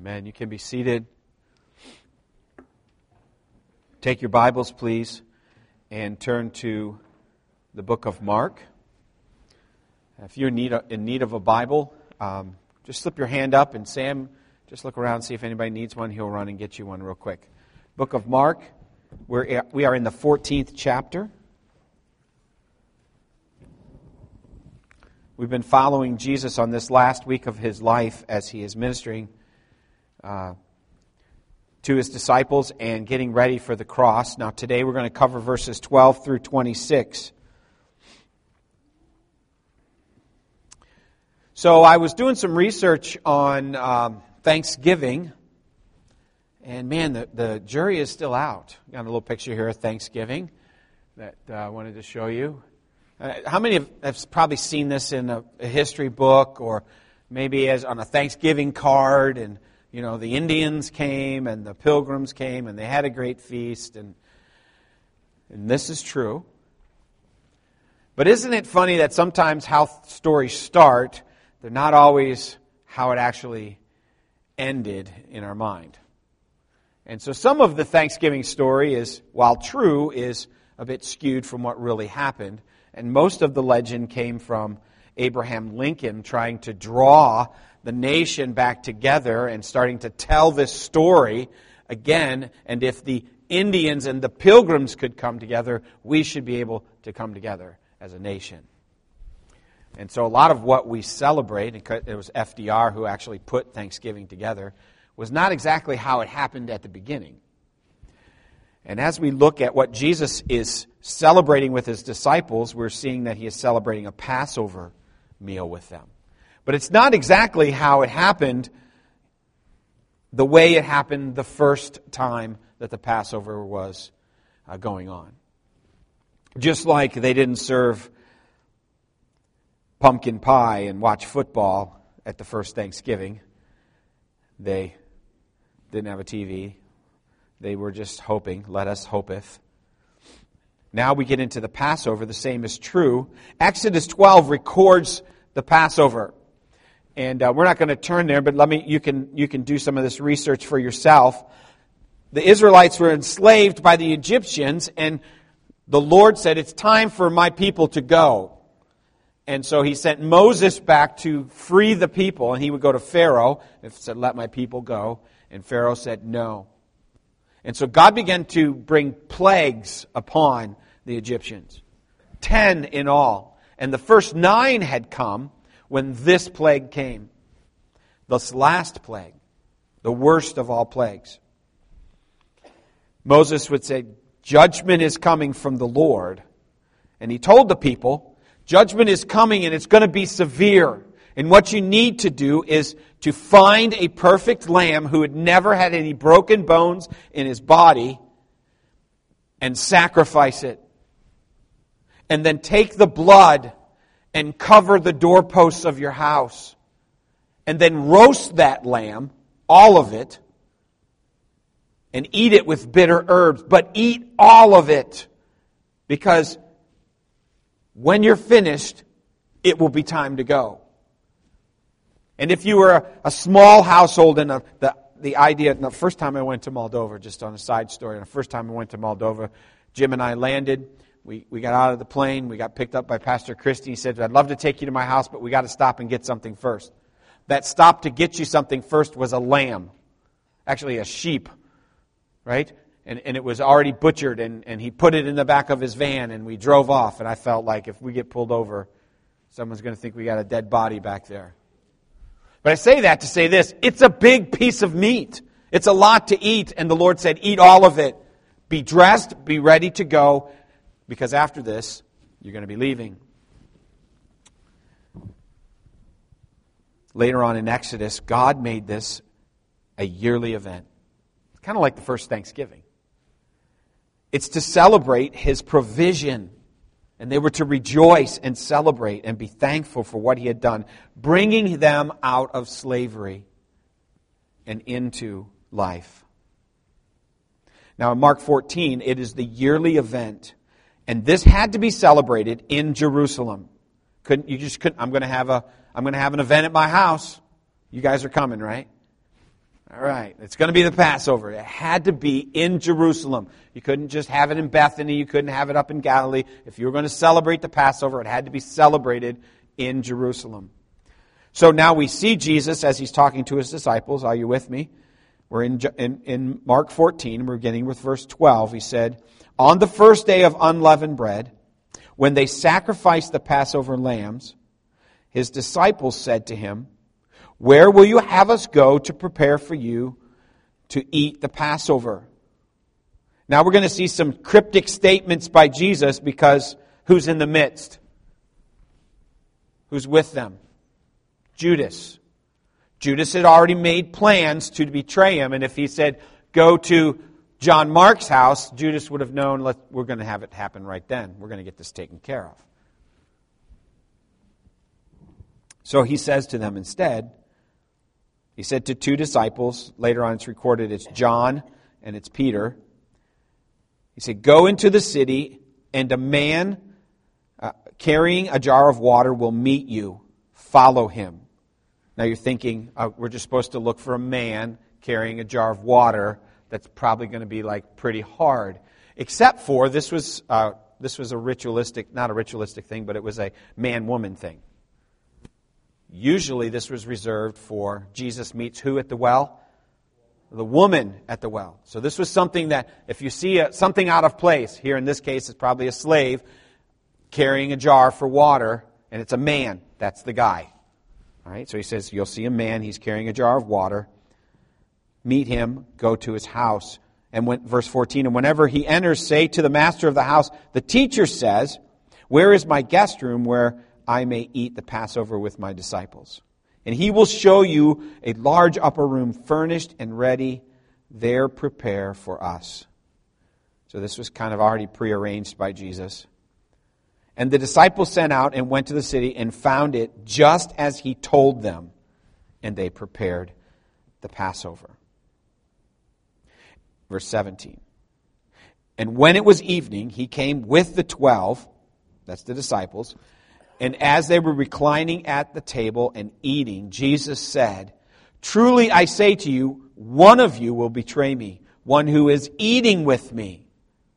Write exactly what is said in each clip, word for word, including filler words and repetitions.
Amen. You can be seated. Take your Bibles, please, and turn to the book of Mark. If you're in need of, in need of a Bible, um, just slip your hand up, and Sam, just look around and see if anybody needs one. He'll run and get you one real quick. Book of Mark, we're, we are in the fourteenth chapter. We've been following Jesus on this last week of His life as He is ministering uh, to His disciples and getting ready for the cross. Now today we're going to cover verses twelve through twenty-six. So I was doing some research on um, Thanksgiving, and man, the, the jury is still out. Got a little picture here of Thanksgiving that uh, I wanted to show you. Uh, how many have, have probably seen this in a, a history book, or maybe as on a Thanksgiving card, and you know the Indians came and the Pilgrims came and they had a great feast, and and this is true. But isn't it funny that sometimes how stories start, they're not always how it actually ended in our mind. And so some of the Thanksgiving story is, while true, is a bit skewed from what really happened. And most of the legend came from Abraham Lincoln trying to draw the nation back together and starting to tell this story again. And if the Indians and the Pilgrims could come together, we should be able to come together as a nation. And so a lot of what we celebrate, it was F D R who actually put Thanksgiving together, was not exactly how it happened at the beginning. And as we look at what Jesus is celebrating with His disciples, we're seeing that He is celebrating a Passover meal with them. But it's not exactly how it happened the way it happened the first time that the Passover was uh, going on. Just like they didn't serve pumpkin pie and watch football at the first Thanksgiving, they didn't have a T V. They were just hoping, let us hopeth. Now we get into the Passover, the same is true. Exodus twelve records the Passover. And uh, we're not going to turn there, but let me you can you can do some of this research for yourself. The Israelites were enslaved by the Egyptians, and the Lord said, it's time for my people to go. And so He sent Moses back to free the people, and he would go to Pharaoh and said, let my people go. And Pharaoh said, no. And so God began to bring plagues upon the Egyptians. Ten in all. And the first nine had come when this plague came. This last plague. The worst of all plagues. Moses would say, judgment is coming from the Lord. And he told the people, judgment is coming and it's going to be severe. And what you need to do is to find a perfect lamb who had never had any broken bones in his body and sacrifice it. And then take the blood and cover the doorposts of your house. And then roast that lamb, all of it, and eat it with bitter herbs. But eat all of it, because when you're finished, it will be time to go. And if you were a, a small household, and a, the the idea, the first time I went to Moldova, just on a side story, the first time I went to Moldova, Jim and I landed, we, we got out of the plane, we got picked up by Pastor Christie. He said, I'd love to take you to my house, but we got to stop and get something first. That stop to get you something first was a lamb, actually a sheep, right? And, and it was already butchered, and, and he put it in the back of his van, and we drove off, and I felt like if we get pulled over, someone's going to think we got a dead body back there. But I say that to say this, it's a big piece of meat. It's a lot to eat, and the Lord said, eat all of it. Be dressed, be ready to go, because after this, you're going to be leaving. Later on in Exodus, God made this a yearly event. It's kind of like the first Thanksgiving. It's to celebrate His provision. And they were to rejoice and celebrate and be thankful for what He had done, bringing them out of slavery and into life. Now in Mark fourteen, it is the yearly event. And this had to be celebrated in Jerusalem. Couldn't you just couldn't I'm going to have a I'm going to have an event at my house. You guys are coming, right? All right, it's going to be the Passover. It had to be in Jerusalem. You couldn't just have it in Bethany. You couldn't have it up in Galilee. If you were going to celebrate the Passover, it had to be celebrated in Jerusalem. So now we see Jesus as he's talking to his disciples. Are you with me? We're in, in, in Mark fourteen. We're beginning with verse twelve. He said, on the first day of unleavened bread, when they sacrificed the Passover lambs, his disciples said to him, where will you have us go to prepare for you to eat the Passover? Now we're going to see some cryptic statements by Jesus because who's in the midst? Who's with them? Judas. Judas had already made plans to betray him, and if he said, go to John Mark's house, Judas would have known, let, we're going to have it happen right then. We're going to get this taken care of. So he says to them instead, he said to two disciples, later on it's recorded it's John and it's Peter. He said, go into the city and a man uh, carrying a jar of water will meet you. Follow him. Now you're thinking, uh, we're just supposed to look for a man carrying a jar of water. That's probably going to be like pretty hard. Except for this was uh, this was a ritualistic, not a ritualistic thing, but it was a man-woman thing. Usually this was reserved for Jesus meets who at the well? The woman at the well. So this was something that if you see a, something out of place, here in this case it's probably a slave carrying a jar for water, and it's a man. That's the guy. All right, so he says, you'll see a man, he's carrying a jar of water. Meet him, go to his house. And when, verse fourteen, and whenever he enters, say to the master of the house, the teacher says, where is my guest room where I may eat the Passover with my disciples? And he will show you a large upper room furnished and ready. There prepare for us. So this was kind of already prearranged by Jesus. And the disciples sent out and went to the city and found it just as he told them. And they prepared the Passover. Verse seventeen. And when it was evening, he came with the twelve, that's the disciples, and as they were reclining at the table and eating, Jesus said, truly I say to you, one of you will betray me, one who is eating with me.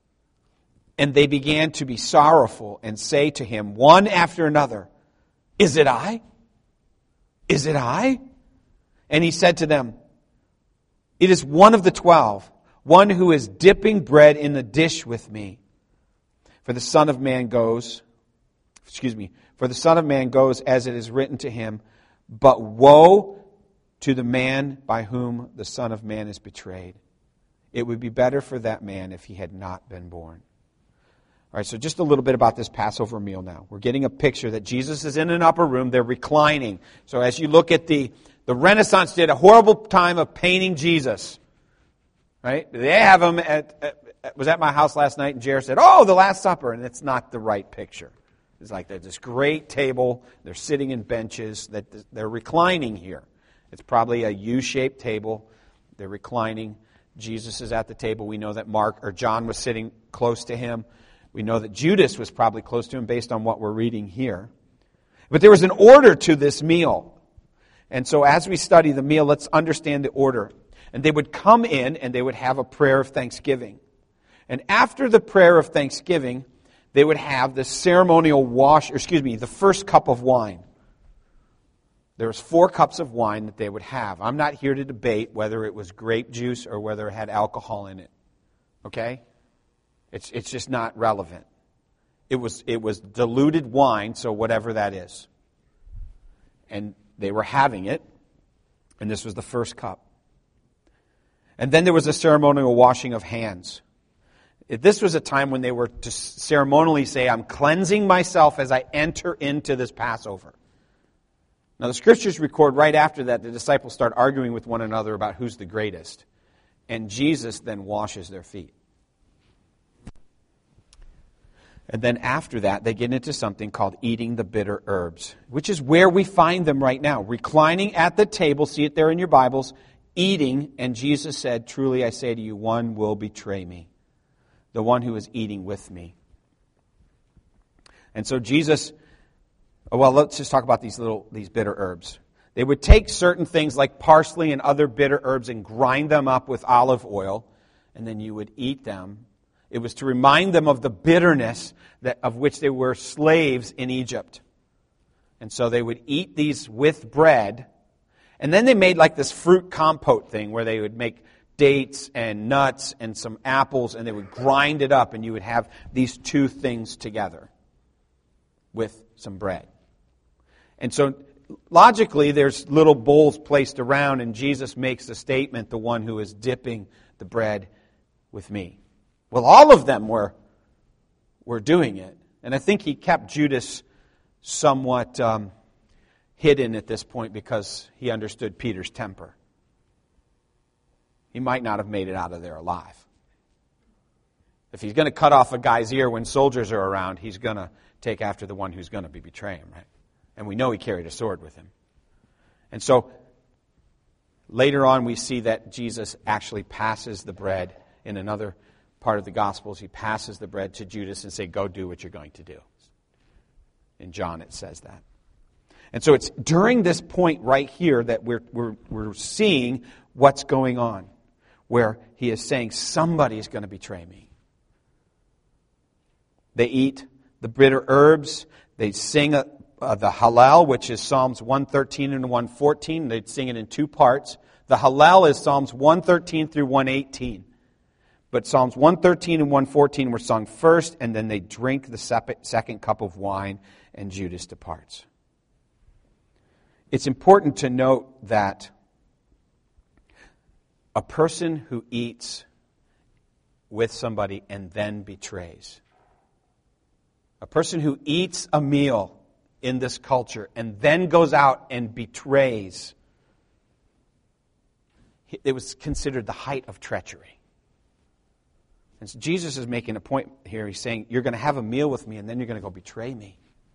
And they began to be sorrowful and say to him, one after another, is it I? Is it I? And he said to them, it is one of the twelve, one who is dipping bread in the dish with me. For the Son of Man goes, excuse me, for the Son of Man goes as it is written to him, but woe to the man by whom the Son of Man is betrayed. It would be better for that man if he had not been born. All right, so just a little bit about this Passover meal now. We're getting a picture that Jesus is in an upper room. They're reclining. So as you look at the, the Renaissance did a horrible time of painting Jesus. Right? They have him at, at was at my house last night, and Jared said, oh, the Last Supper. And it's not the right picture. It's like there's this great table. They're sitting in benches. That they're reclining here. It's probably a U-shaped table. They're reclining. Jesus is at the table. We know that Mark or John was sitting close to him. We know that Judas was probably close to him based on what we're reading here. But there was an order to this meal. And so as we study the meal, let's understand the order. And they would come in and they would have a prayer of thanksgiving. And after the prayer of thanksgiving, they would have the ceremonial wash, or excuse me, the first cup of wine. There was four cups of wine that they would have. I'm not here to debate whether it was grape juice or whether it had alcohol in it. Okay? It's it's just not relevant. It was it was diluted wine, so whatever that is. And they were having it, and this was the first cup. And then there was a ceremonial washing of hands. This was a time when they were to ceremonially say, I'm cleansing myself as I enter into this Passover. Now the Scriptures record right after that the disciples start arguing with one another about who's the greatest. And Jesus then washes their feet. And then after that, they get into something called eating the bitter herbs, which is where we find them right now. Reclining at the table, see it there in your Bibles, eating, and Jesus said, truly I say to you, one will betray me, the one who is eating with me. And so Jesus, well, let's just talk about these little, these bitter herbs. They They would take certain things like parsley and other bitter herbs and grind them up with olive oil, and then you would eat them. It was to remind them of the bitterness that, of which they were slaves in Egypt. And so they would eat these with bread. And then they made like this fruit compote thing where they would make dates and nuts and some apples, and they would grind it up, and you would have these two things together with some bread. And so logically, there's little bowls placed around, and Jesus makes the statement, the one who is dipping the bread with me. Well, all of them were, were doing it. And I think he kept Judas somewhat um, hidden at this point because he understood Peter's temper. He might not have made it out of there alive. If he's going to cut off a guy's ear when soldiers are around, he's going to take after the one who's going to be betraying him, right? And we know he carried a sword with him. And so later on we see that Jesus actually passes the bread in another part of the Gospels. He passes the bread to Judas and say, go do what you're going to do. In John it says that. And so it's during this point right here that we're, we're, we're seeing what's going on, where he is saying, somebody is going to betray me. They eat the bitter herbs. They sing a, uh, the Hallel, which is Psalms one thirteen and one fourteen. They sing it in two parts. The Hallel is Psalms one thirteen through one eighteen. But Psalms one thirteen and one fourteen were sung first, and then they drink the second cup of wine, and Judas departs. It's important to note that a person who eats with somebody and then betrays, a person who eats a meal in this culture and then goes out and betrays, it was considered the height of treachery. And so Jesus is making a point here. He's saying, you're going to have a meal with me and then you're going to go betray me.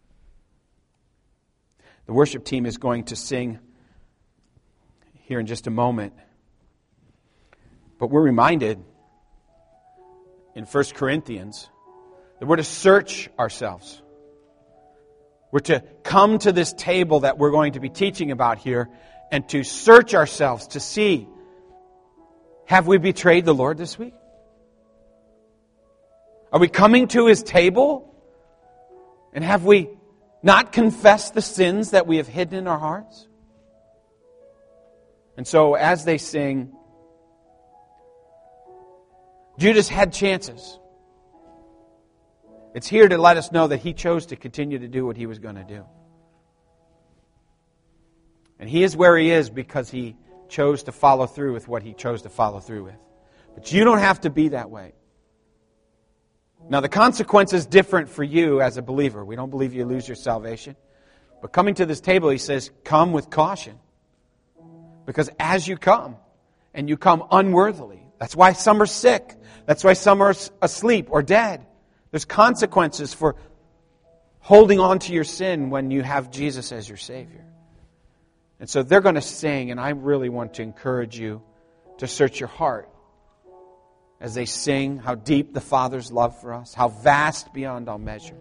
The worship team is going to sing here in just a moment. But we're reminded in First Corinthians that we're to search ourselves. We're to come to this table that we're going to be teaching about here and to search ourselves to see, have we betrayed the Lord this week? Are we coming to His table? And have we not confessed the sins that we have hidden in our hearts? And so as they sing, Judas had chances. It's here to let us know that he chose to continue to do what he was going to do. And he is where he is because he chose to follow through with what he chose to follow through with. But you don't have to be that way. Now, the consequence is different for you as a believer. We don't believe you lose your salvation. But coming to this table, he says, come with caution. Because as you come, and you come unworthily, that's why some are sick. That's why some are asleep or dead. There's consequences for holding on to your sin when you have Jesus as your Savior. And so they're going to sing, and I really want to encourage you to search your heart as they sing how deep the Father's love for us, how vast beyond all measure.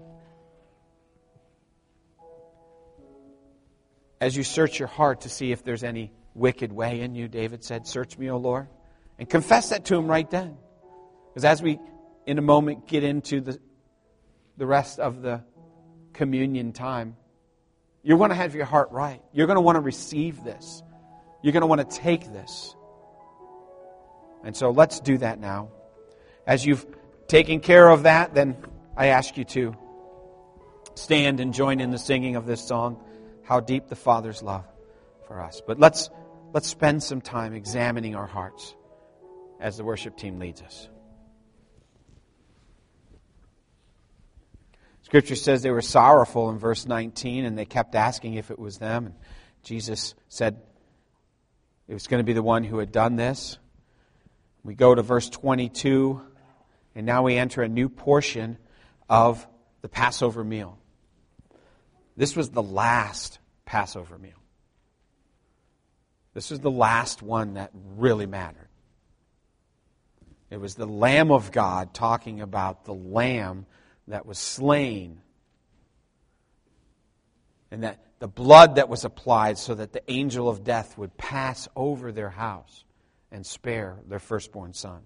As you search your heart to see if there's any wicked way in you, David said, search me, O Lord. And confess that to Him right then. Because as we, in a moment, get into the, the rest of the communion time, you're going to have your heart right. You're going to want to receive this. You're going to want to take this. And so let's do that now. As you've taken care of that, then I ask you to stand and join in the singing of this song, How Deep the Father's Love for Us. But let's let's spend some time examining our hearts as the worship team leads us. Scripture says they were sorrowful in verse nineteen, and they kept asking if it was them. And Jesus said it was going to be the one who had done this. We go to verse twenty-two, and now we enter a new portion of the Passover meal. This was the last Passover meal. This was the last one that really mattered. It was the Lamb of God talking about the Lamb that was slain. And that the blood that was applied so that the angel of death would pass over their house and spare their firstborn son.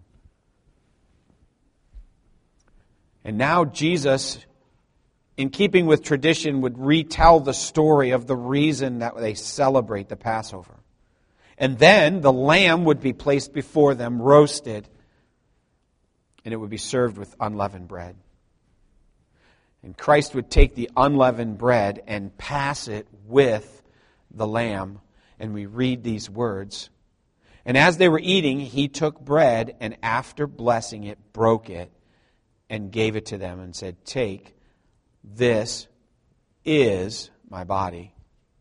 And now Jesus, in keeping with tradition, would retell the story of the reason that they celebrate the Passover. And then the lamb would be placed before them, roasted, and it would be served with unleavened bread. And Christ would take the unleavened bread and pass it with the lamb. And we read these words. And as they were eating, he took bread and after blessing it, broke it and gave it to them and said, "Take, this is my body."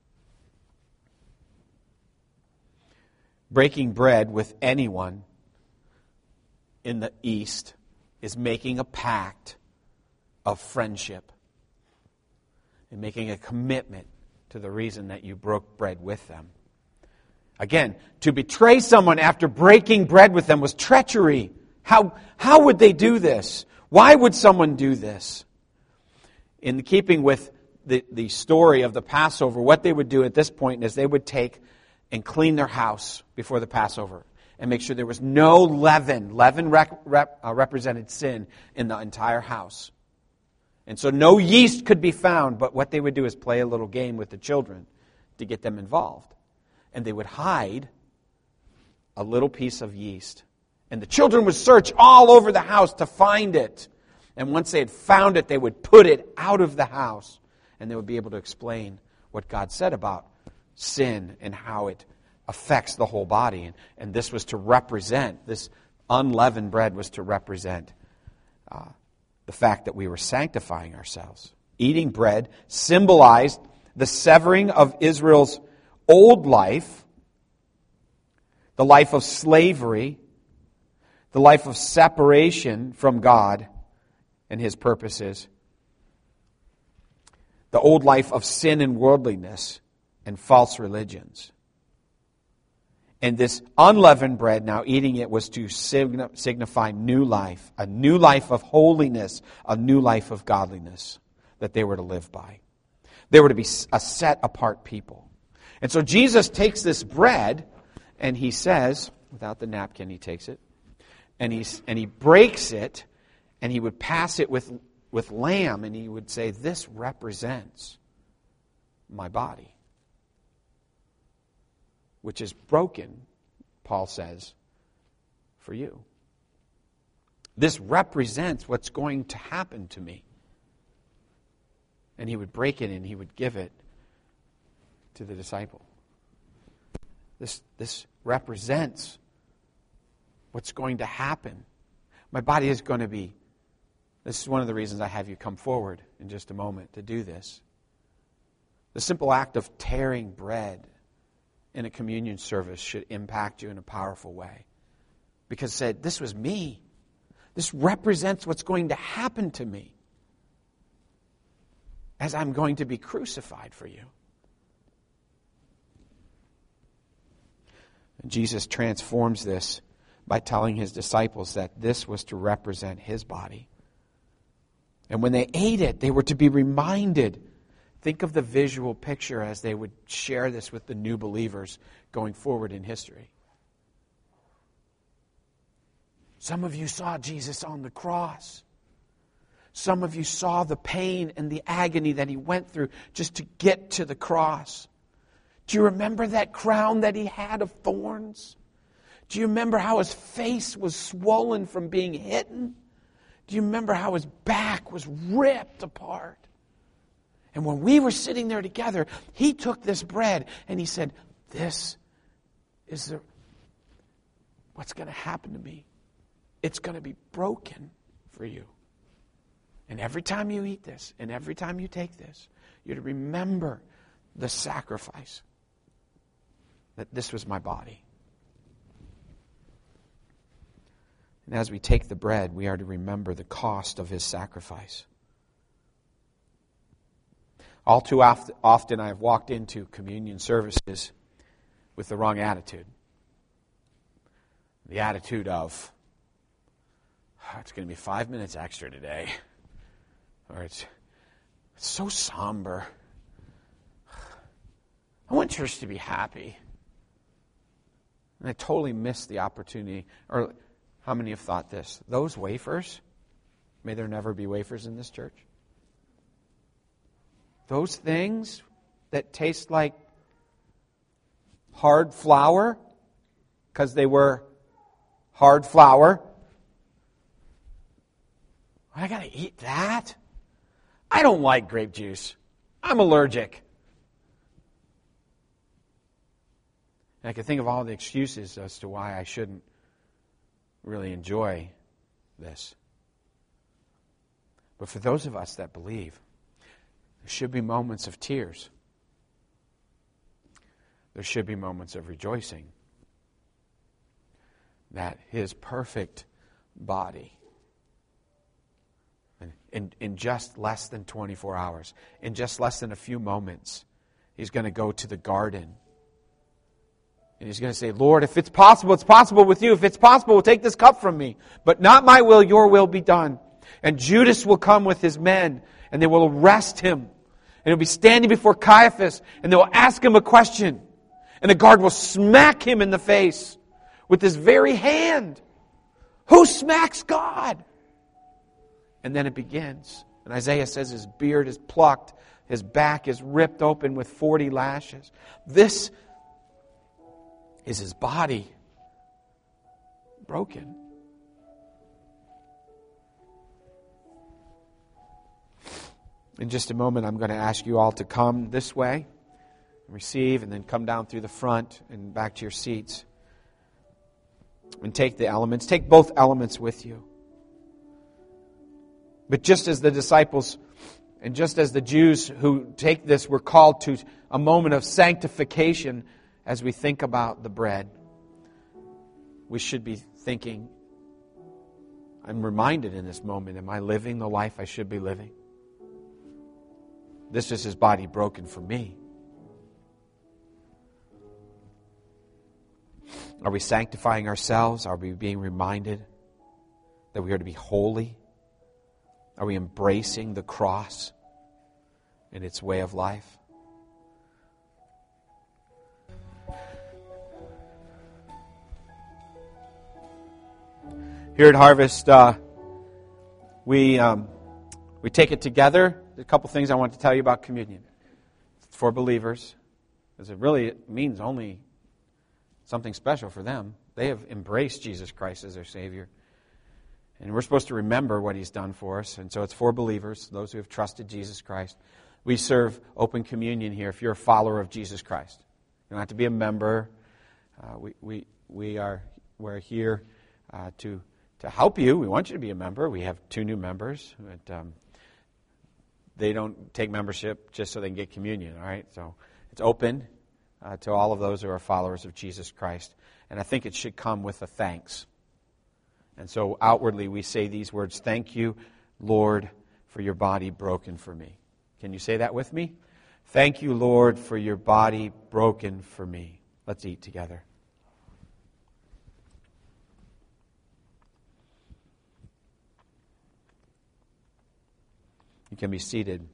Breaking bread with anyone in the East is making a pact of friendship and making a commitment to the reason that you broke bread with them. Again, to betray someone after breaking bread with them was treachery. How, how would they do this? Why would someone do this? In keeping with the, the story of the Passover, what they would do at this point is they would take and clean their house before the Passover and make sure there was no leaven. Leaven rep, rep, uh, represented sin in the entire house. And so no yeast could be found, but what they would do is play a little game with the children to get them involved. And they would hide a little piece of yeast. And the children would search all over the house to find it. And once they had found it, they would put it out of the house. And they would be able to explain what God said about sin and how it affects the whole body. And, and this was to represent, this unleavened bread was to represent uh, the fact that we were sanctifying ourselves. Eating bread symbolized the severing of Israel's old life, the life of slavery, the life of separation from God and His purposes, the old life of sin and worldliness and false religions. And this unleavened bread, now eating it, was to signify new life, a new life of holiness, a new life of godliness that they were to live by. They were to be a set-apart people. And so Jesus takes this bread and he says, without the napkin, he takes it, and, he's, and he breaks it, and he would pass it with, with lamb, and he would say, "This represents my body, which is broken," Paul says, "for you. This represents what's going to happen to me." And he would break it and he would give it to the disciple. This, this represents what's going to happen. My body is going to be... This is one of the reasons I have you come forward in just a moment to do this. The simple act of tearing bread in a communion service should impact you in a powerful way. Because it said, this was me. This represents what's going to happen to me as I'm going to be crucified for you. And Jesus transforms this by telling his disciples that this was to represent his body. And when they ate it, they were to be reminded. Think of the visual picture as they would share this with the new believers going forward in history. Some of you saw Jesus on the cross. Some of you saw the pain and the agony that he went through just to get to the cross. Do you remember that crown that he had of thorns? Do you remember how his face was swollen from being hitten? Do you remember how his back was ripped apart? And when we were sitting there together, he took this bread and he said, "This is the, what's going to happen to me. It's going to be broken for you. And every time you eat this, and every time you take this, you're to remember the sacrifice. That this was my body." And as we take the bread, we are to remember the cost of his sacrifice. All too often I have walked into communion services with the wrong attitude. The attitude of, oh, it's going to be five minutes extra today. Or it's, it's so somber. I want church to be happy. And I totally missed the opportunity. Or how many have thought this? Those wafers, may there never be wafers in this church. Those things that taste like hard flour, because they were hard flour. I got to eat that? I don't like grape juice. I'm allergic. And I can think of all the excuses as to why I shouldn't really enjoy this. But for those of us that believe, there should be moments of tears. There should be moments of rejoicing that His perfect body, in, in just less than twenty-four hours, in just less than a few moments, He's going to go to the garden. And He's going to say, Lord, if it's possible, it's possible with you. If it's possible, take this cup from me. But not my will, your will be done. And Judas will come with his men, and they will arrest him. And he'll be standing before Caiaphas, and they will ask him a question. And the guard will smack him in the face with his very hand. Who smacks God? And then it begins. And Isaiah says his beard is plucked, his back is ripped open with forty lashes. This is His body broken. In just a moment, I'm going to ask you all to come this way, receive, and then come down through the front and back to your seats. And take the elements. Take both elements with you. But just as the disciples and just as the Jews who take this were called to a moment of sanctification as we think about the bread, we should be thinking, I'm reminded in this moment, am I living the life I should be living? This is His body broken for me. Are we sanctifying ourselves? Are we being reminded that we are to be holy? Are we embracing the cross and its way of life? Here at Harvest, uh, we um, we take it together. There's a couple things I want to tell you about communion. It's for believers, because it really means only something special for them. They have embraced Jesus Christ as their Savior. And we're supposed to remember what He's done for us. And so it's for believers, those who have trusted Jesus Christ. We serve open communion here if you're a follower of Jesus Christ. You don't have to be a member. Uh, we, we, we are we're here uh, to, to help you. We want you to be a member. We have two new members. But, um, they don't take membership just so they can get communion, all right? So it's open uh, to all of those who are followers of Jesus Christ. And I think it should come with a thanks. And so outwardly we say these words, thank you, Lord, for your body broken for me. Can you say that with me? Thank you, Lord, for your body broken for me. Let's eat together. You can be seated.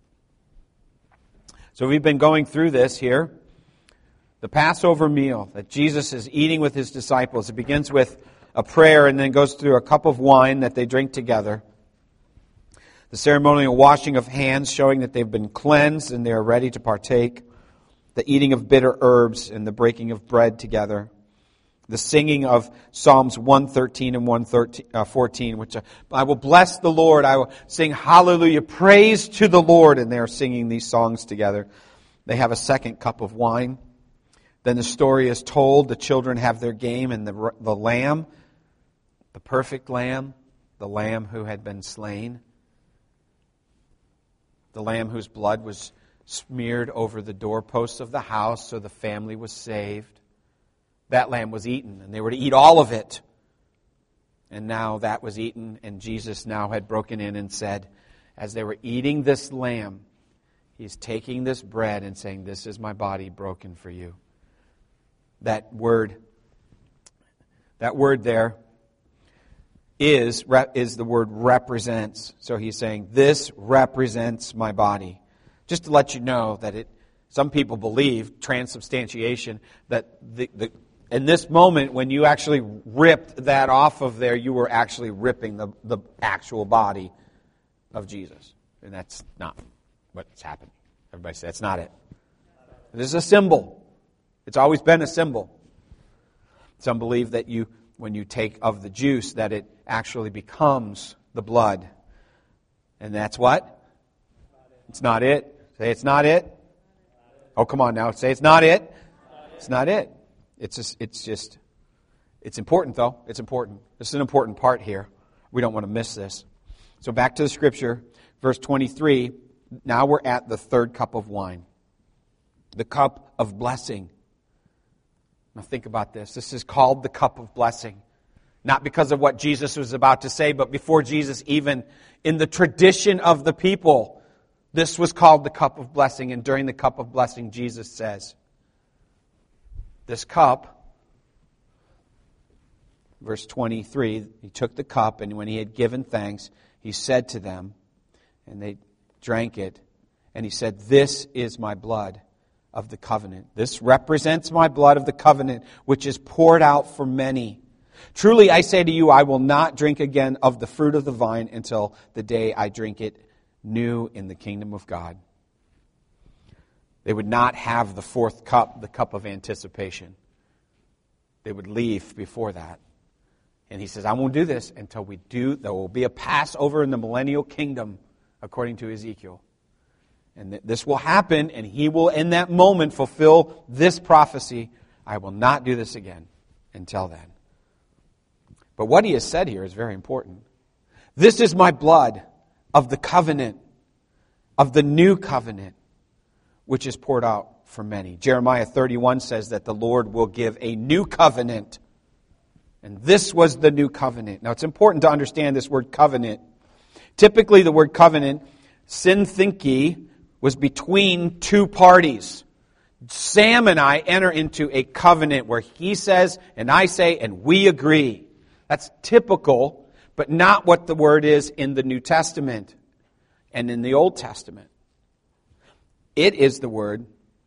So we've been going through this here. The Passover meal that Jesus is eating with His disciples. It begins with a prayer and then goes through a cup of wine that they drink together. The ceremonial washing of hands showing that they've been cleansed and they are ready to partake. The eating of bitter herbs and the breaking of bread together. The singing of Psalms one thirteen and one fourteen, which I will bless the Lord. I will sing hallelujah, praise to the Lord. And they are singing these songs together. They have a second cup of wine. Then the story is told. The children have their game, and the, the lamb, the perfect lamb, the lamb who had been slain, the lamb whose blood was smeared over the doorposts of the house so the family was saved. That lamb was eaten, and they were to eat all of it. And now that was eaten, and Jesus now had broken in and said, as they were eating this lamb, He's taking this bread and saying, this is my body broken for you. That word, that word there is, is the word represents. So He's saying, this represents my body. Just to let you know that it Some people believe, transubstantiation, that the, the in this moment when you actually ripped that off of there, you were actually ripping the, the actual body of Jesus. And that's not what's happening. Everybody say, that's not it. This is a symbol. It's always been a symbol. Some believe that you, when you take of the juice, that it actually becomes the blood. And that's what? It's not it. Say it's not it. Oh, come on now. Say it's not it. It's not it. It's just, it's just, it's important though. It's important. This is an important part here. We don't want to miss this. So back to the scripture, verse twenty-three. Now we're at the third cup of wine. The cup of blessing. Now think about this. This is called the cup of blessing. Not because of what Jesus was about to say, but before Jesus, even in the tradition of the people, this was called the cup of blessing. And during the cup of blessing, Jesus says, this cup, verse twenty-three, he took the cup, and when he had given thanks, he said to them, and they drank it, and he said, this is my blood of the covenant. This represents my blood of the covenant, which is poured out for many. Truly I say to you, I will not drink again of the fruit of the vine until the day I drink it new in the kingdom of God. They would not have the fourth cup, the cup of anticipation. They would leave before that. And he says, I won't do this until we do. There will be a Passover in the millennial kingdom, according to Ezekiel. And th- this will happen, and he will, in that moment, fulfill this prophecy. I will not do this again until then. But what he has said here is very important. This is my blood of the covenant, of the new covenant, which is poured out for many. Jeremiah thirty-one says that the Lord will give a new covenant. And this was the new covenant. Now it's important to understand this word covenant. Typically the word covenant, synthinki, was between two parties. Sam and I enter into a covenant where he says and I say and we agree. That's typical, but not what the word is in the New Testament and in the Old Testament. It is the word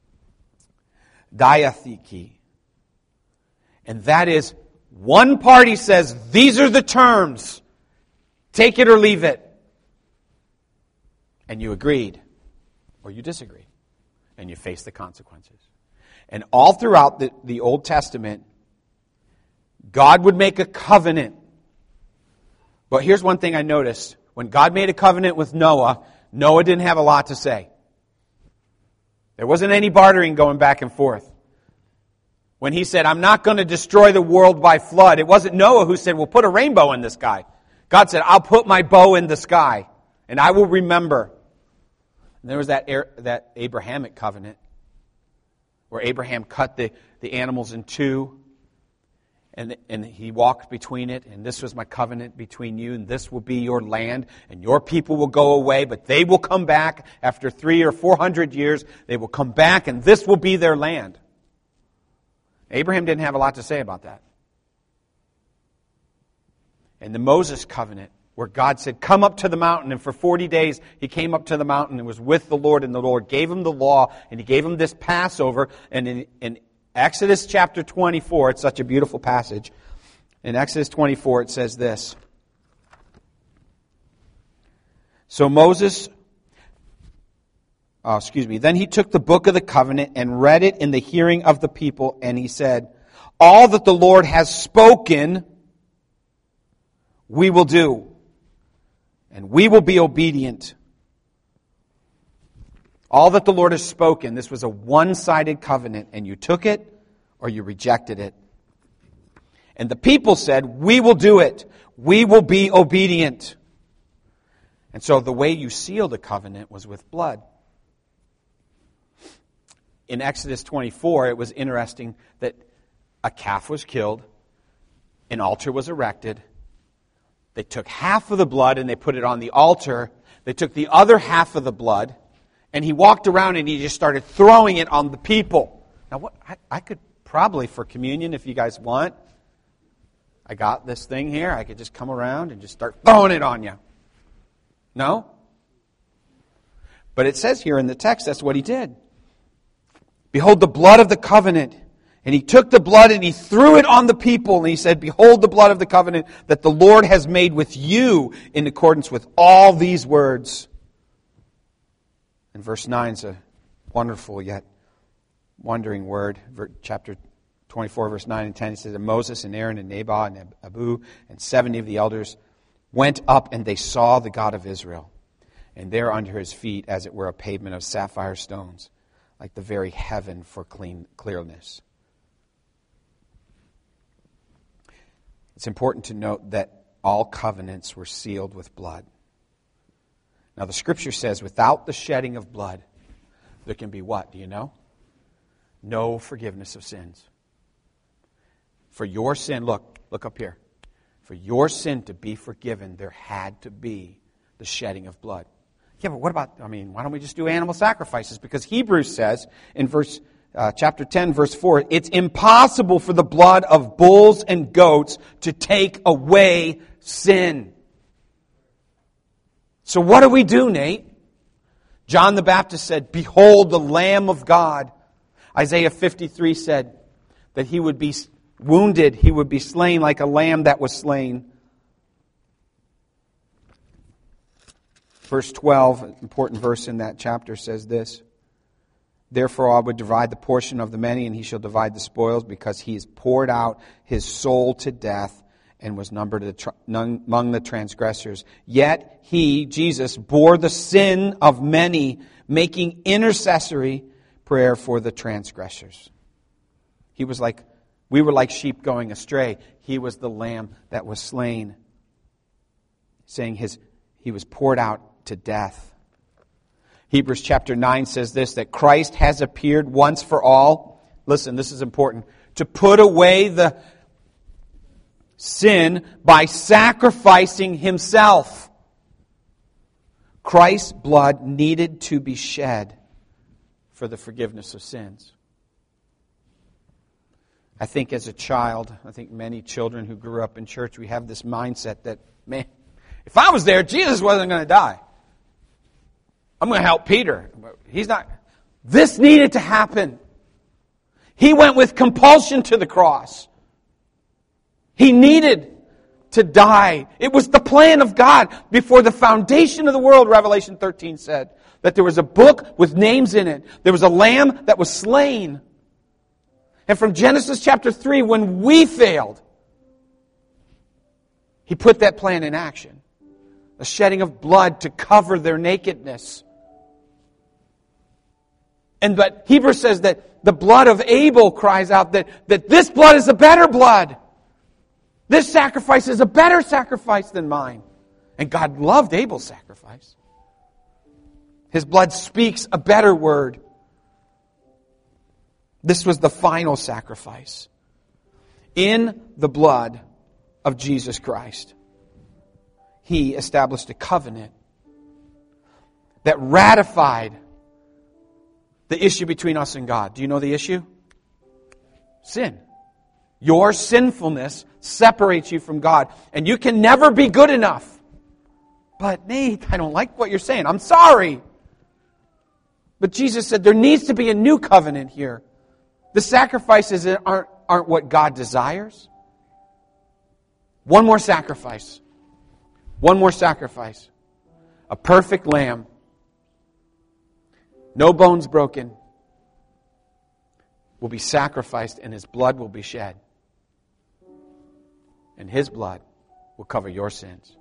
diatheke. And that is, one party says, these are the terms. Take it or leave it. And you agreed. Or you disagreed. And you face the consequences. And all throughout the, the Old Testament, God would make a covenant. But here's one thing I noticed. When God made a covenant with Noah, Noah didn't have a lot to say. There wasn't any bartering going back and forth. When he said, I'm not going to destroy the world by flood, it wasn't Noah who said, well, put a rainbow in the sky. God said, I'll put my bow in the sky, and I will remember. And there was that that Abrahamic covenant, where Abraham cut the, the animals in two, and, and he walked between it, and this was my covenant between you, and this will be your land, and your people will go away, but they will come back after three or four hundred years. They will come back, and this will be their land. Abraham didn't have a lot to say about that. And the Moses covenant, where God said, come up to the mountain, and for forty days he came up to the mountain and was with the Lord, and the Lord gave him the law, and he gave him this Passover, and in, in Exodus chapter twenty-four, it's such a beautiful passage. In Exodus twenty-four, it says this. So Moses, oh, excuse me, then he took the book of the covenant and read it in the hearing of the people, and he said, all that the Lord has spoken, we will do, and we will be obedient. All that the Lord has spoken, this was a one-sided covenant, and you took it or you rejected it. And the people said, we will do it. We will be obedient. And so the way you sealed a covenant was with blood. In Exodus twenty-four, it was interesting that a calf was killed, an altar was erected. They took half of the blood and they put it on the altar. They took the other half of the blood, and he walked around and he just started throwing it on the people. Now, what I, I could probably, for communion, if you guys want, I got this thing here. I could just come around and just start throwing it on you. No? But it says here in the text, that's what he did. Behold the blood of the covenant. And he took the blood and he threw it on the people. And he said, behold the blood of the covenant that the Lord has made with you in accordance with all these words. And verse nine is a wonderful yet wondering word. Chapter twenty-four, verse nine and ten, it says, and Moses and Aaron and Nabal and Abu and seventy of the elders went up, and they saw the God of Israel. And there under his feet, as it were, a pavement of sapphire stones, like the very heaven for clean clearness. It's important to note that all covenants were sealed with blood. Now the Scripture says, without the shedding of blood, there can be what? Do you know? No forgiveness of sins. For your sin, look, look up here. For your sin to be forgiven, there had to be the shedding of blood. Yeah, but what about, I mean, why don't we just do animal sacrifices? Because Hebrews says in verse uh, chapter ten, verse four, it's impossible for the blood of bulls and goats to take away sin. So what do we do, Nate? John the Baptist said, behold the Lamb of God. Isaiah fifty-three said that he would be wounded, he would be slain like a lamb that was slain. Verse twelve, an important verse in that chapter, says this. Therefore I would divide the portion of the many, and he shall divide the spoils, because he has poured out his soul to death and was numbered among the transgressors. Yet he, Jesus, bore the sin of many, making intercessory prayer for the transgressors. He was like, we were like sheep going astray. He was the lamb that was slain, saying his he was poured out to death. Hebrews chapter nine says this, that Christ has appeared once for all. Listen, this is important. To put away the sin by sacrificing himself. Christ's blood needed to be shed for the forgiveness of sins. I think as a child, I think many children who grew up in church, we have this mindset that, man, if I was there, Jesus wasn't going to die. I'm going to help Peter. He's not. This needed to happen. He went with compulsion to the cross. He needed to die. It was the plan of God before the foundation of the world, Revelation thirteen said. That there was a book with names in it. There was a lamb that was slain. And from Genesis chapter three, when we failed, He put that plan in action. A shedding of blood to cover their nakedness. And but Hebrews says that the blood of Abel cries out that, that this blood is a better blood. This sacrifice is a better sacrifice than mine. And God loved Abel's sacrifice. His blood speaks a better word. This was the final sacrifice. In the blood of Jesus Christ, He established a covenant that ratified the issue between us and God. Do you know the issue? Sin. Your sinfulness separates you from God. And you can never be good enough. But Nate, I don't like what you're saying. I'm sorry. But Jesus said there needs to be a new covenant here. The sacrifices aren't, aren't what God desires. One more sacrifice. One more sacrifice. A perfect lamb. No bones broken. Will be sacrificed and His blood will be shed. And His blood will cover your sins.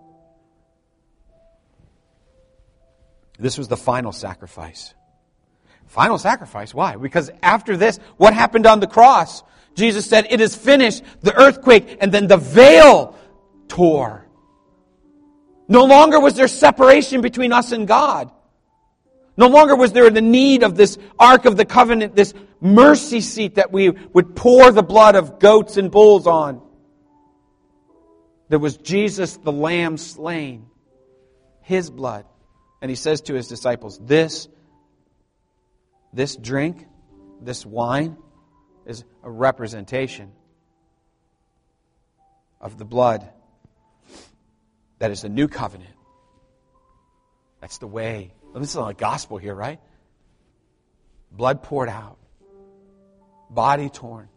This was the final sacrifice. Final sacrifice. Why? Because after this, what happened on the cross? Jesus said, it is finished. The earthquake and then the veil tore. No longer was there separation between us and God. No longer was there the need of this Ark of the Covenant, this mercy seat that we would pour the blood of goats and bulls on. There was Jesus, the Lamb slain. His blood. And He says to His disciples, this, this drink, this wine, is a representation of the blood that is the new covenant. That's the way. This is not a gospel here, right? Blood poured out body torn.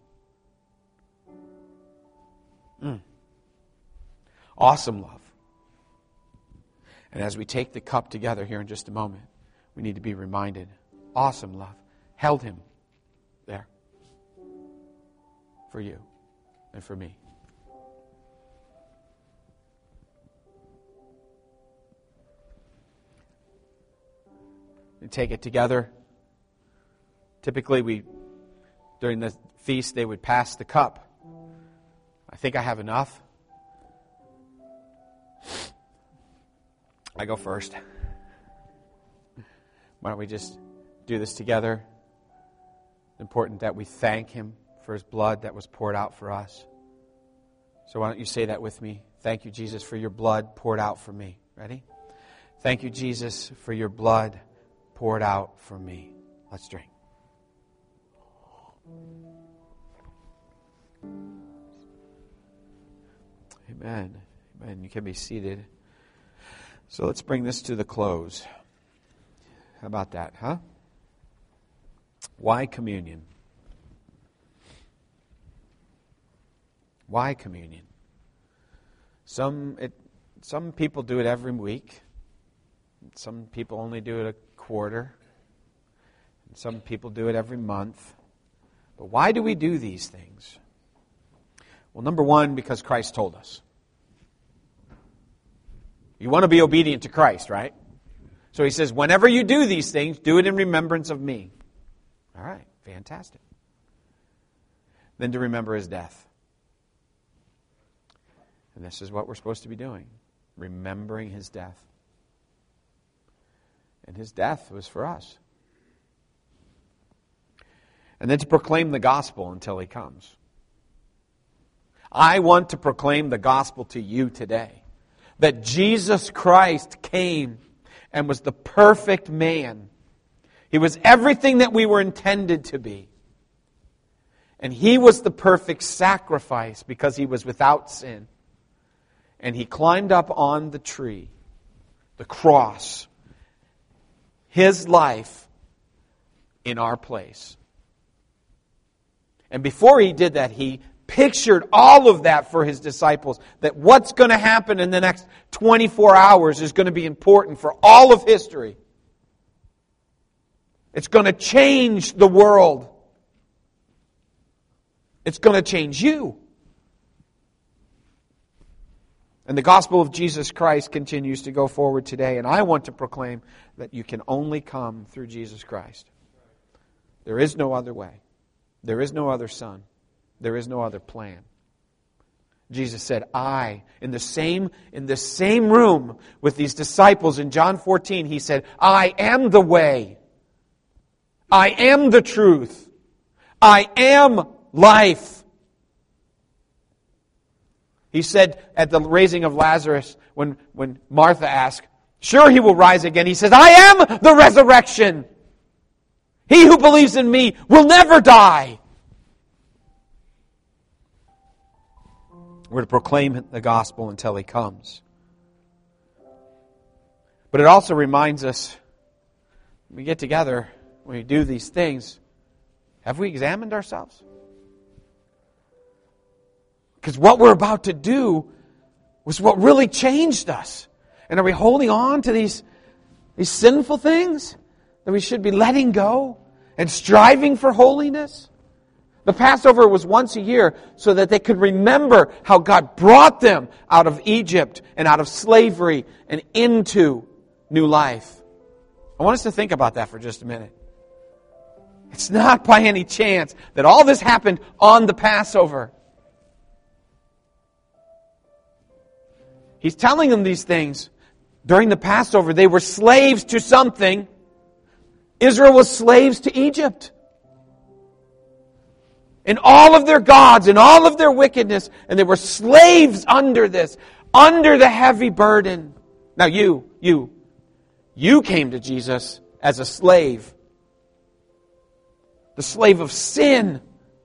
Mm. Awesome love. And as we take the cup together here in just a moment, we need to be reminded, awesome love held him there for you and for me. And take it together. Typically, we during the feast they would pass the cup. I think I have enough. I go first. Why don't we just do this together? It's important that we thank Him for His blood that was poured out for us. So why don't you say that with me? Thank you, Jesus, for your blood poured out for me. Ready? Thank you, Jesus, for your blood poured out for me. Let's drink. Amen. Amen. You can be seated. So let's bring this to the close. How about that, huh? Why communion? Why communion? Some it, some people do it every week. Some people only do it a quarter. Some people do it every month. But why do we do these things? Well, number one, because Christ told us. You want to be obedient to Christ, right? So He says, whenever you do these things, do it in remembrance of me. All right, fantastic. Then to remember His death. And this is what we're supposed to be doing. Remembering His death. And His death was for us. And then to proclaim the gospel until He comes. I want to proclaim the gospel to you today. That Jesus Christ came and was the perfect man. He was everything that we were intended to be. And He was the perfect sacrifice because He was without sin. And He climbed up on the tree, the cross, His life in our place. And before He did that, He pictured all of that for His disciples. That what's going to happen in the next twenty-four hours is going to be important for all of history. It's going to change the world. It's going to change you. And the gospel of Jesus Christ continues to go forward today. And I want to proclaim that you can only come through Jesus Christ. There is no other way. There is no other Son. There is no other plan. Jesus said, I, in the same, in the same room with these disciples in John fourteen, He said, I am the way. I am the truth. I am life. He said at the raising of Lazarus, when, when Martha asked, sure He will rise again. He says, I am the resurrection. He who believes in me will never die. We're to proclaim the gospel until He comes. But it also reminds us, when we get together, when we do these things, have we examined ourselves? Because what we're about to do was what really changed us. And are we holding on to these, these sinful things that we should be letting go and striving for holiness? The Passover was once a year so that they could remember how God brought them out of Egypt and out of slavery and into new life. I want us to think about that for just a minute. It's not by any chance that all this happened on the Passover. He's telling them these things. During the Passover, they were slaves to something. Israel was slaves to Egypt. In all of their gods, in all of their wickedness, and they were slaves under this, under the heavy burden. Now you, you, you came to Jesus as a slave. The slave of sin.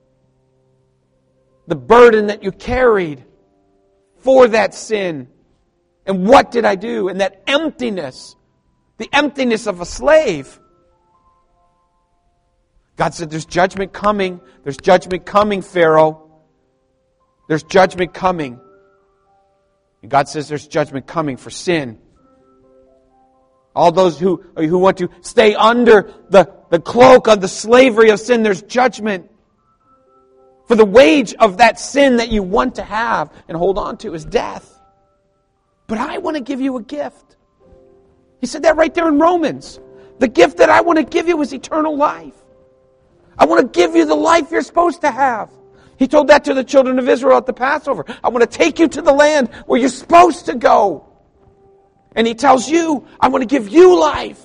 The burden that you carried for that sin. And what did I do? And that emptiness, the emptiness of a slave. God said, there's judgment coming. There's judgment coming, Pharaoh. There's judgment coming. And God says there's judgment coming for sin. All those who, who want to stay under the, the cloak of the slavery of sin, there's judgment. For the wage of that sin that you want to have and hold on to is death. But I want to give you a gift. He said that right there in Romans. The gift that I want to give you is eternal life. I want to give you the life you're supposed to have. He told that to the children of Israel at the Passover. I want to take you to the land where you're supposed to go. And He tells you, I want to give you life.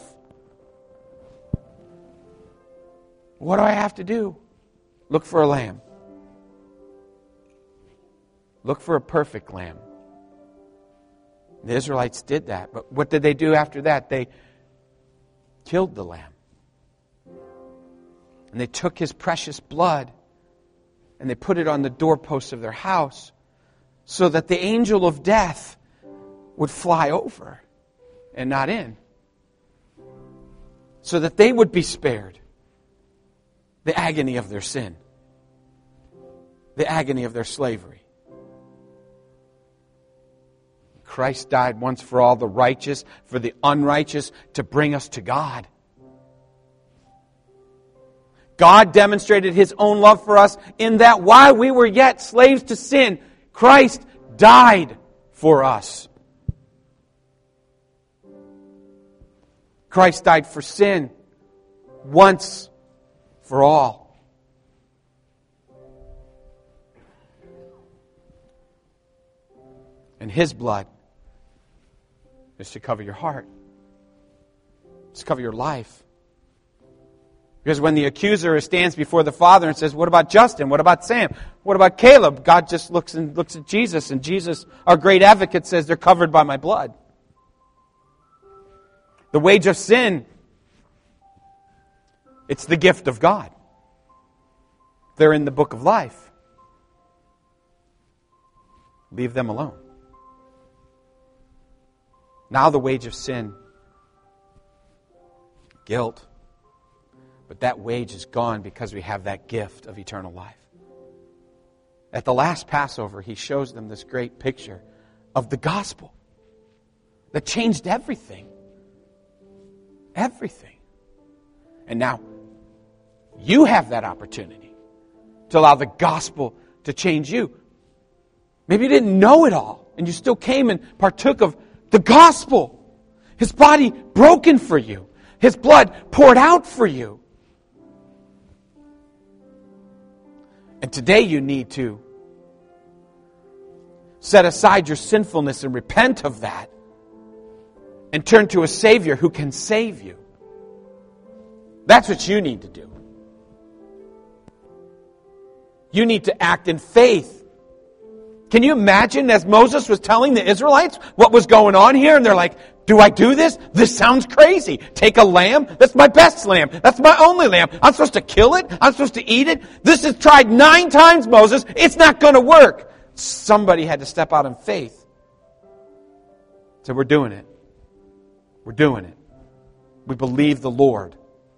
What do I have to do? Look for a lamb. Look for a perfect lamb. The Israelites did that. But what did they do after that? They killed the lamb. And they took His precious blood and they put it on the doorposts of their house so that the angel of death would fly over and not in. So that they would be spared the agony of their sin, the agony of their slavery. Christ died once for all, the righteous for the unrighteous, to bring us to God. God demonstrated His own love for us in that while we were yet slaves to sin, Christ died for us. Christ died for sin once for all. And His blood is to cover your heart. It's to cover your life. Because when the accuser stands before the Father and says, what about Justin? What about Sam? What about Caleb? God just looks and looks at Jesus, and Jesus, our great advocate, says they're covered by my blood. The wage of sin, it's the gift of God. They're in the book of life. Leave them alone. Now the wage of sin, guilt. But that wage is gone because we have that gift of eternal life. At the last Passover, He shows them this great picture of the gospel that changed everything. Everything. And now, you have that opportunity to allow the gospel to change you. Maybe you didn't know it all, and you still came and partook of the gospel. His body broken for you. His blood poured out for you. And today you need to set aside your sinfulness and repent of that and turn to a Savior who can save you. That's what you need to do. You need to act in faith. Can you imagine as Moses was telling the Israelites what was going on here? And they're like, do I do this? This sounds crazy. Take a lamb? That's my best lamb. That's my only lamb. I'm supposed to kill it? I'm supposed to eat it? This is tried nine times, Moses. It's not going to work. Somebody had to step out in faith. So we're doing it. We're doing it. We believe the Lord.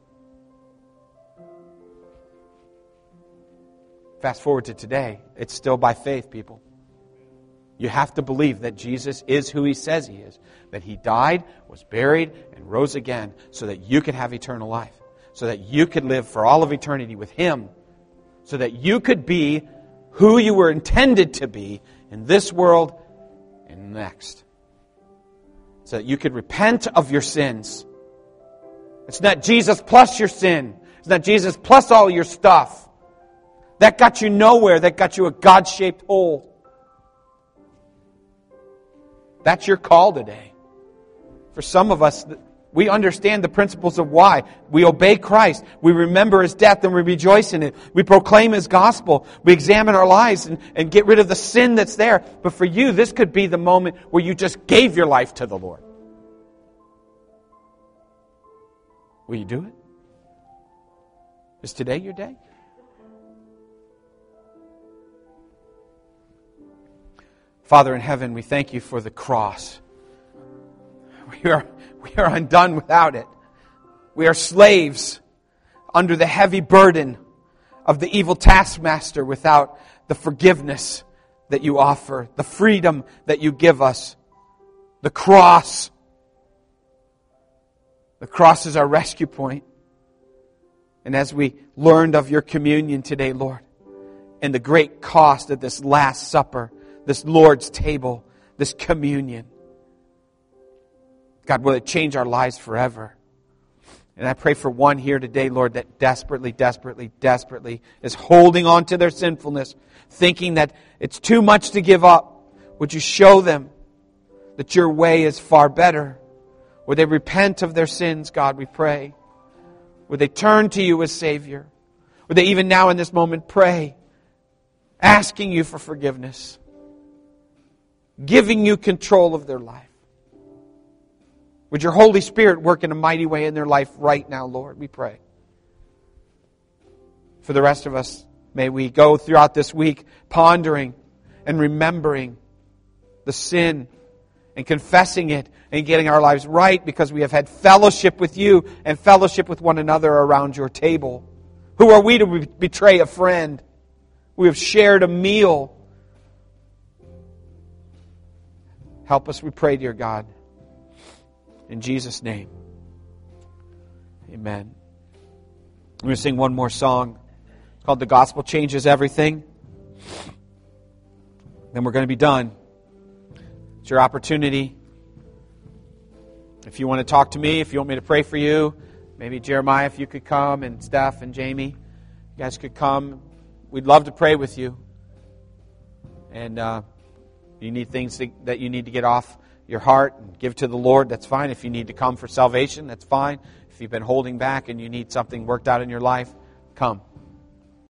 Fast forward to today. It's still by faith, people. You have to believe that Jesus is who He says He is. That He died, was buried, and rose again so that you could have eternal life. So that you could live for all of eternity with Him. So that you could be who you were intended to be in this world and next. So that you could repent of your sins. It's not Jesus plus your sin. It's not Jesus plus all your stuff. That got you nowhere. That got you a God-shaped hole. That's your call today. For some of us, we understand the principles of why. We obey Christ. We remember His death and we rejoice in it. We proclaim His gospel. We examine our lives and, and get rid of the sin that's there. But for you, this could be the moment where you just gave your life to the Lord. Will you do it? Is today your day? Father in heaven, we thank You for the cross. We are, we are undone without it. We are slaves under the heavy burden of the evil taskmaster without the forgiveness that you offer, the freedom that you give us, the cross. The cross is our rescue point. And as we learned of your communion today, Lord, and the great cost of this Last Supper, this Lord's table, this communion, God, will it change our lives forever? And I pray for one here today, Lord, that desperately, desperately, desperately is holding on to their sinfulness, thinking that it's too much to give up. Would you show them that your way is far better? Would they repent of their sins, God, we pray? Would they turn to you as Savior? Would they even now in this moment pray, asking you for forgiveness, giving you control of their life? Would your Holy Spirit work in a mighty way in their life right now, Lord, we pray. For the rest of us, may we go throughout this week pondering and remembering the sin and confessing it and getting our lives right because we have had fellowship with you and fellowship with one another around your table. Who are we to betray a friend? We have shared a meal. Help us, we pray, dear God. In Jesus' name. Amen. I'm going to sing one more song called The Gospel Changes Everything. Then we're going to be done. It's your opportunity. If you want to talk to me, if you want me to pray for you, maybe Jeremiah, if you could come, and Steph and Jamie, you guys could come. We'd love to pray with you. And uh, you need things to, that you need to get off your heart and give to the Lord, that's fine. If you need to come for salvation, that's fine. If you've been holding back and you need something worked out in your life, come.